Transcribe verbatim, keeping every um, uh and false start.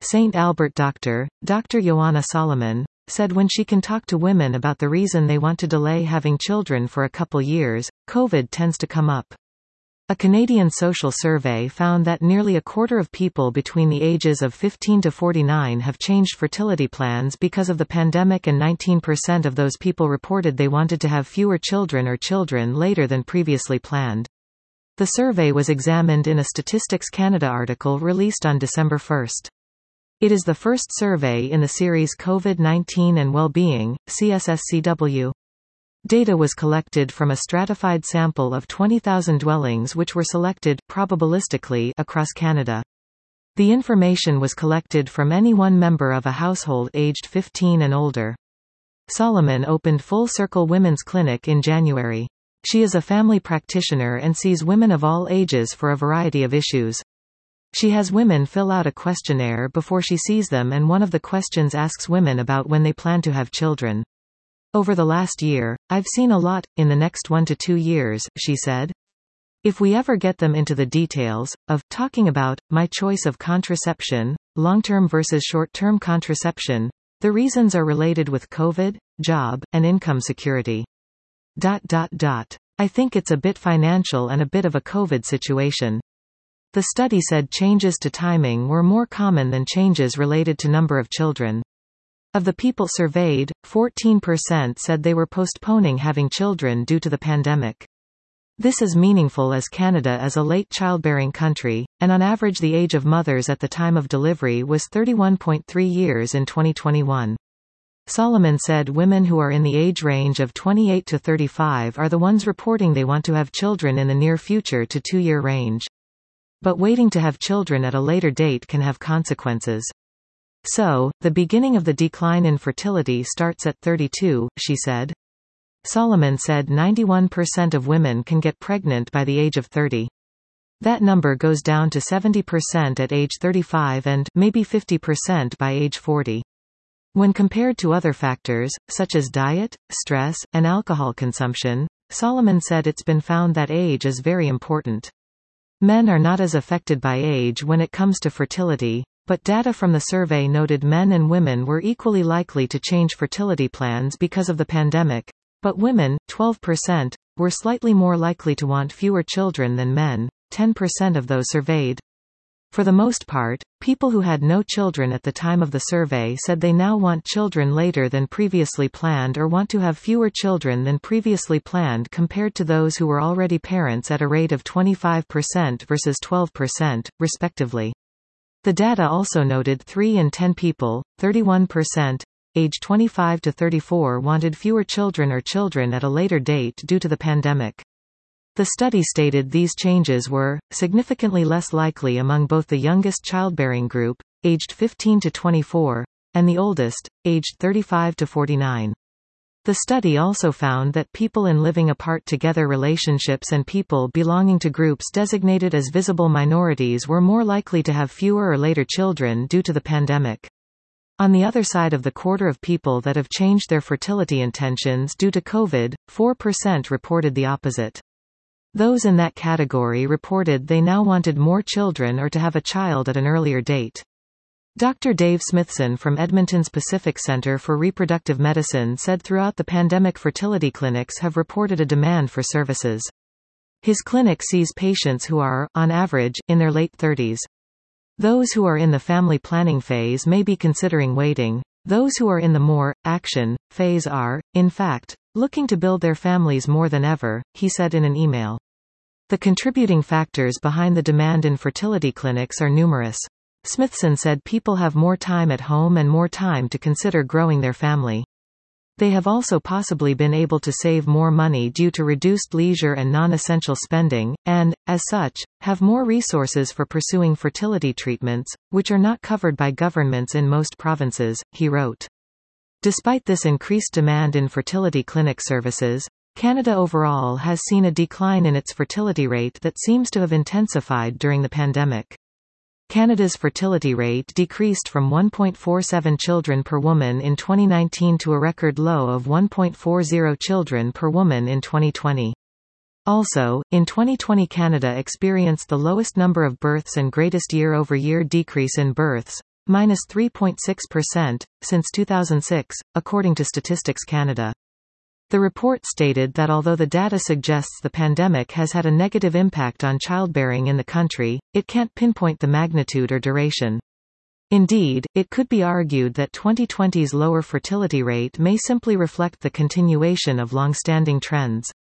Saint Albert doctor, Doctor Joanna Solomon, said when she can talk to women about the reason they want to delay having children for a couple years, COVID tends to come up. A Canadian social survey found that nearly a quarter of people between the ages of fifteen to forty-nine have changed fertility plans because of the pandemic, and nineteen percent of those people reported they wanted to have fewer children or children later than previously planned. The survey was examined in a Statistics Canada article released on December first. It is the first survey in the series COVID nineteen and Wellbeing, C S S C W. Data was collected from a stratified sample of twenty thousand dwellings which were selected, probabilistically, across Canada. The information was collected from any one member of a household aged fifteen and older. Solomon opened Full Circle Women's Clinic in January. She is a family practitioner and sees women of all ages for a variety of issues. She has women fill out a questionnaire before she sees them, and one of the questions asks women about when they plan to have children. Over the last year, I've seen a lot, in the next one to two years, she said. If we ever get them into the details, of, talking about, my choice of contraception, long-term versus short-term contraception, the reasons are related with COVID, job, and income security. Dot dot dot. I think it's a bit financial and a bit of a COVID situation. The study said changes to timing were more common than changes related to number of children. Of the people surveyed, fourteen percent said they were postponing having children due to the pandemic. This is meaningful as Canada is a late childbearing country, and on average the age of mothers at the time of delivery was thirty-one point three years in twenty twenty-one. Solomon said women who are in the age range of twenty-eight to thirty-five are the ones reporting they want to have children in the near future to two-year range. But waiting to have children at a later date can have consequences. So, the beginning of the decline in fertility starts at thirty-two, she said. Solomon said ninety-one percent of women can get pregnant by the age of thirty. That number goes down to seventy percent at age thirty-five and maybe fifty percent by age forty. When compared to other factors, such as diet, stress, and alcohol consumption, Solomon said it's been found that age is very important. Men are not as affected by age when it comes to fertility, but data from the survey noted men and women were equally likely to change fertility plans because of the pandemic, but women, twelve percent, were slightly more likely to want fewer children than men, ten percent of those surveyed. For the most part, people who had no children at the time of the survey said they now want children later than previously planned or want to have fewer children than previously planned compared to those who were already parents at a rate of twenty-five percent versus twelve percent, respectively. The data also noted three in ten people, thirty-one percent, age twenty-five to thirty-four wanted fewer children or children at a later date due to the pandemic. The study stated these changes were significantly less likely among both the youngest childbearing group, aged fifteen to twenty-four, and the oldest, aged thirty-five to forty-nine. The study also found that people in living apart together relationships and people belonging to groups designated as visible minorities were more likely to have fewer or later children due to the pandemic. On the other side of the quarter of people that have changed their fertility intentions due to COVID, four percent reported the opposite. Those in that category reported they now wanted more children or to have a child at an earlier date. Doctor Dave Smithson from Edmonton's Pacific Center for Reproductive Medicine said throughout the pandemic fertility clinics have reported a demand for services. His clinic sees patients who are, on average, in their late thirties. Those who are in the family planning phase may be considering waiting. Those who are in the more action phase are, in fact, looking to build their families more than ever, he said in an email. The contributing factors behind the demand in fertility clinics are numerous. Smithson said people have more time at home and more time to consider growing their family. They have also possibly been able to save more money due to reduced leisure and non-essential spending, and, as such, have more resources for pursuing fertility treatments, which are not covered by governments in most provinces, he wrote. Despite this increased demand in fertility clinic services, Canada overall has seen a decline in its fertility rate that seems to have intensified during the pandemic. Canada's fertility rate decreased from one point four seven children per woman in twenty nineteen to a record low of one point four zero children per woman in twenty twenty. Also, in twenty twenty Canada experienced the lowest number of births and greatest year-over-year decrease in births, minus three point six percent, since two thousand six, according to Statistics Canada. The report stated that although the data suggests the pandemic has had a negative impact on childbearing in the country, it can't pinpoint the magnitude or duration. Indeed, it could be argued that twenty twenty's lower fertility rate may simply reflect the continuation of long-standing trends.